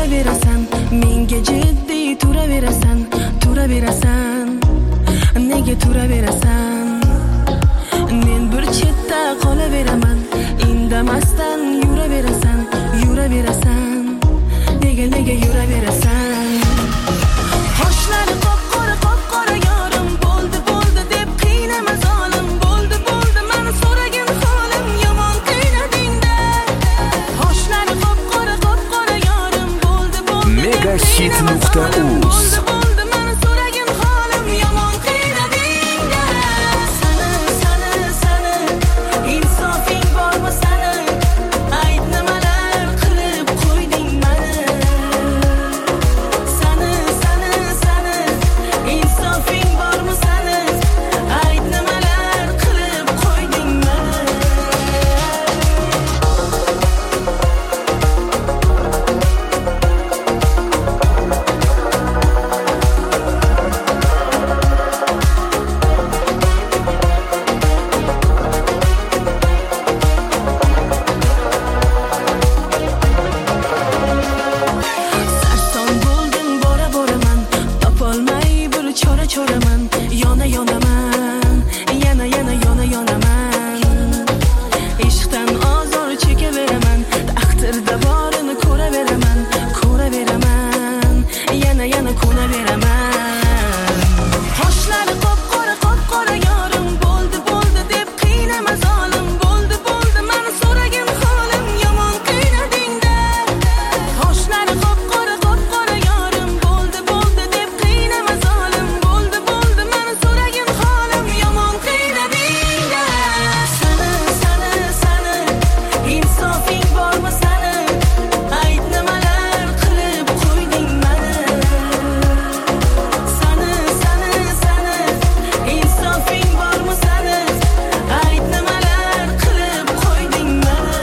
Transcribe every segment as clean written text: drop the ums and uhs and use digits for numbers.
olaverasan, menga jiddiy turaverasan, turaverasan. Nega turaverasan? Men bir chetda qolaveraman, indamasdan yuraverasan, yuraverasan. Nega yuraverasan? Qoshlari qop-qora yorim, bo'ldi deb qiynama zolim, bo'ldi meni so'ragin holim, yomon qiynading-da. Qoshlari qop-qora yorim, bo'ldi Megahit.uz. meni so'ragin holim, yomon qiynading-da. Sani insofing bormi sani? Ayt nimalar qilib qo'yding meni? Sani insofing bormi sani? Ayt nimalar qilib qo'yding meni? Sarson bo'lding boraman, topolmay bir chora-choraman, yonaman, yana yonaman. Ishqdan ozor chekaveraman, taqdirda borini ko'raveraman, yana ko'naveraman. Qoshlari qop-qora yorim, bo'ldi deb qiynama zolim, bo'ldi meni so'ragin holim, yomon qiynading-da. Qoshlari qop-qora yorim, bo'ldi deb qiynama zolim, bo'ldi meni so'ragin holim, yomon qiynading-da. Sani insofing bormi sani? Ayt nimalar qilib qo'yding meni? Sani insofing bormi sani? Ayt nimalar qilib qo'yding meni?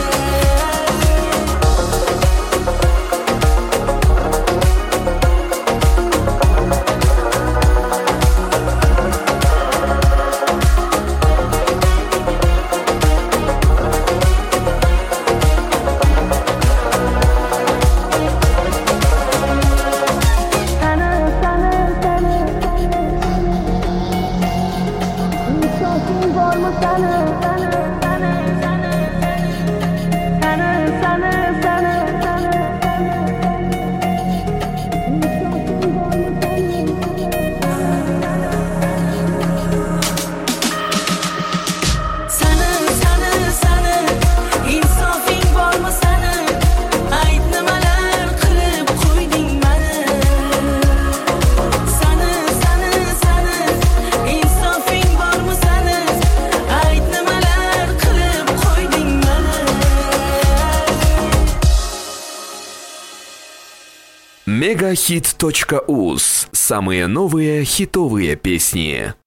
Sani insofing bormi sani? Ayt nimalar qilib qo'yding meni? Sani insofing bormi sani? Ayt nimalar qilib qo'yding meni? Megahit.uz. Самые новые хитовые песни.